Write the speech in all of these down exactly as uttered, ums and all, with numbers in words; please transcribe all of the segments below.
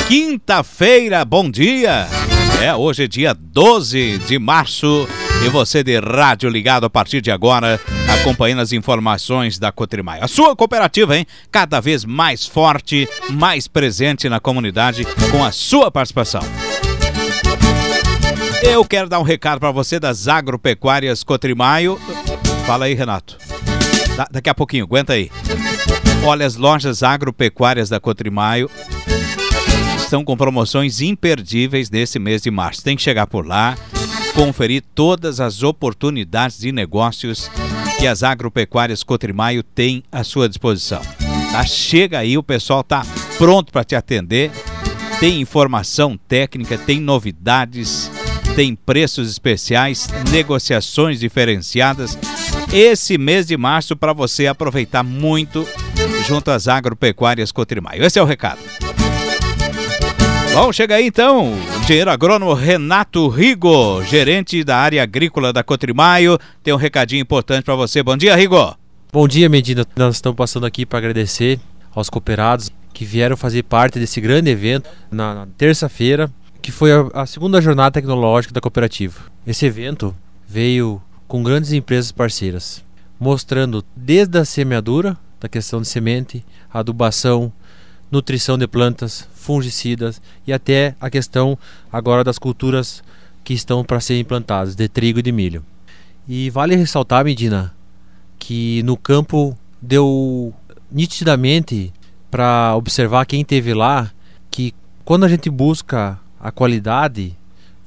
Quinta-feira, bom dia! É, hoje é dia doze de março e você de rádio ligado a partir de agora, acompanhando as informações da Cotrimaio. A sua cooperativa, hein? Cada vez mais forte, mais presente na comunidade com a sua participação. Eu quero dar um recado para você das agropecuárias Cotrimaio. Fala aí, Renato. Da- daqui a pouquinho, aguenta aí. Olha, as lojas agropecuárias da Cotrimaio estão com promoções imperdíveis nesse mês de março. Tem que chegar por lá, conferir todas as oportunidades de negócios que as agropecuárias Cotrimaio têm à sua disposição. Tá? Chega aí, o pessoal tá pronto para te atender. Tem informação técnica, tem novidades, tem preços especiais, negociações diferenciadas. Esse mês de março para você aproveitar muito junto às agropecuárias Cotrimaio. Esse é o recado. Bom, chega aí então, o engenheiro agrônomo Renato Rigo, gerente da área agrícola da Cotrimaio, tem um recadinho importante para você. Bom dia, Rigo. Bom dia, Medina. Nós estamos passando aqui para agradecer aos cooperados que vieram fazer parte desse grande evento na, na terça-feira, que foi a, a segunda jornada tecnológica da cooperativa. Esse evento veio com grandes empresas parceiras, mostrando desde a semeadura, da questão de semente, adubação, nutrição de plantas, fungicidas e até a questão agora das culturas que estão para serem implantadas, de trigo e de milho. E vale ressaltar, Medina, que no campo deu nitidamente para observar quem esteve lá que quando a gente busca a qualidade,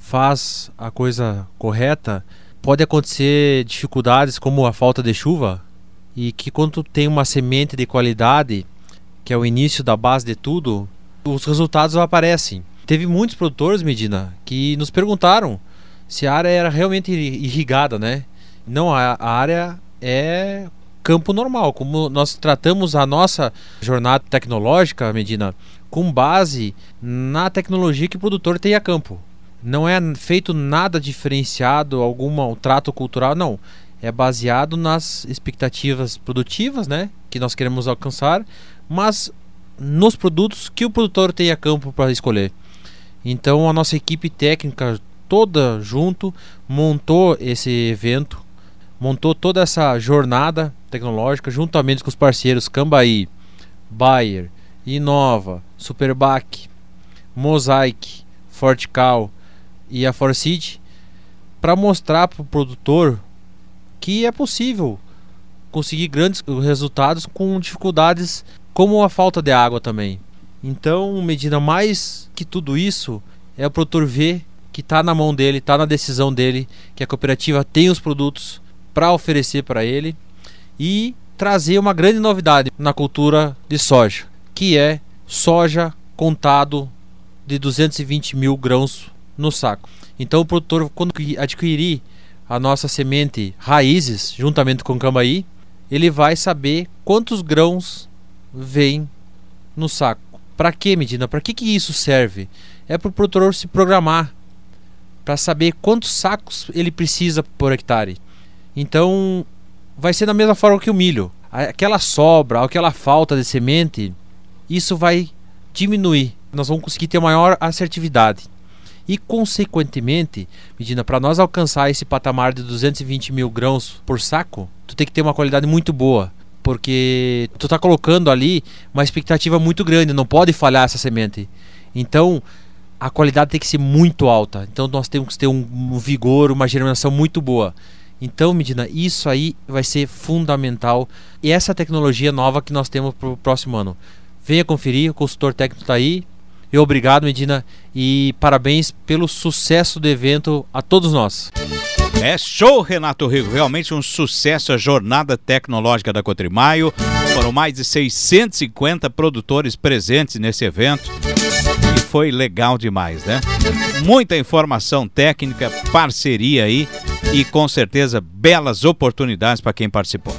faz a coisa correta, pode acontecer dificuldades como a falta de chuva, e que quando tu tem uma semente de qualidade, que é o início da base de tudo, os resultados aparecem. Teve muitos produtores, Medina, que nos perguntaram se a área era realmente irrigada, né? Não, a, a área é campo normal, como nós tratamos a nossa jornada tecnológica, Medina, com base na tecnologia que o produtor tem a campo. Não é feito nada diferenciado, algum trato cultural, não. É baseado nas expectativas produtivas, né, que nós queremos alcançar, mas nos produtos que o produtor tem a campo para escolher. Então a nossa equipe técnica toda junto montou esse evento, montou toda essa jornada tecnológica juntamente com os parceiros Cambaí, Bayer, Inova, Superbac, Mosaic, Fortical e a Forseed, para mostrar para o produtor que é possível conseguir grandes resultados com dificuldades como a falta de água também. Então, Medina, mais que tudo isso, é o produtor ver que está na mão dele, está na decisão dele, que a cooperativa tem os produtos para oferecer para ele e trazer uma grande novidade na cultura de soja, que é soja contado de duzentos e vinte mil grãos no saco. Então o produtor, quando adquirir a nossa semente raízes, juntamente com o Cambaí, ele vai saber quantos grãos vem no saco. Para que, Medina? Para que, que isso serve? É para o produtor se programar, para saber quantos sacos ele precisa por hectare. Então vai ser da mesma forma que o milho. Aquela sobra, aquela falta de semente, isso vai diminuir. Nós vamos conseguir ter maior assertividade. E consequentemente, Medina, para nós alcançar esse patamar de duzentos e vinte mil grãos por saco, tu tem que ter uma qualidade muito boa, porque tu está colocando ali uma expectativa muito grande, não pode falhar essa semente. Então a qualidade tem que ser muito alta. Então nós temos que ter um, um vigor, uma germinação muito boa. Então, Medina, isso aí vai ser fundamental. E essa tecnologia nova que nós temos para o próximo ano. Venha conferir, o consultor técnico está aí. E obrigado, Medina, e parabéns pelo sucesso do evento a todos nós. É show, Renato Rigo, realmente um sucesso a jornada tecnológica da Cotrimaio. Foram mais de seiscentos e cinquenta produtores presentes nesse evento e foi legal demais, né? Muita informação técnica, parceria aí e com certeza belas oportunidades para quem participou.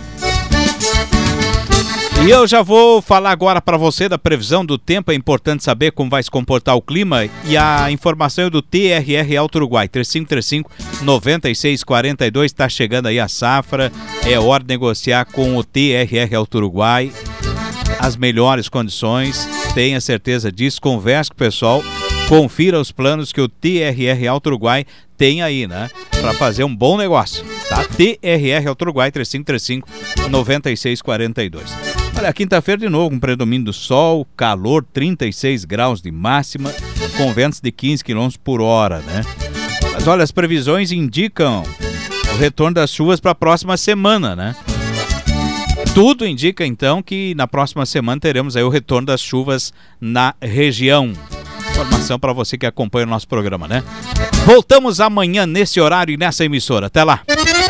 E eu já vou falar agora para você da previsão do tempo. É importante saber como vai se comportar o clima. E a informação é do T R R Alto Uruguai, três cinco três cinco, nove seis quatro dois. Está chegando aí a safra. É hora de negociar com o T R R Alto Uruguai as melhores condições. Tenha certeza disso, converse com o pessoal, confira os planos que o T R R Auto Uruguai tem aí, né? Para fazer um bom negócio, tá? T R R Auto Uruguai, três cinco três cinco, nove seis quatro dois. Olha, quinta-feira de novo, um predomínio do sol, calor, trinta e seis graus de máxima, com ventos de quinze quilômetros por hora, né? Mas olha, as previsões indicam o retorno das chuvas para a próxima semana, né? Tudo indica, então, que na próxima semana teremos aí o retorno das chuvas na região. Informação para você que acompanha o nosso programa, né? Voltamos amanhã nesse horário e nessa emissora. Até lá!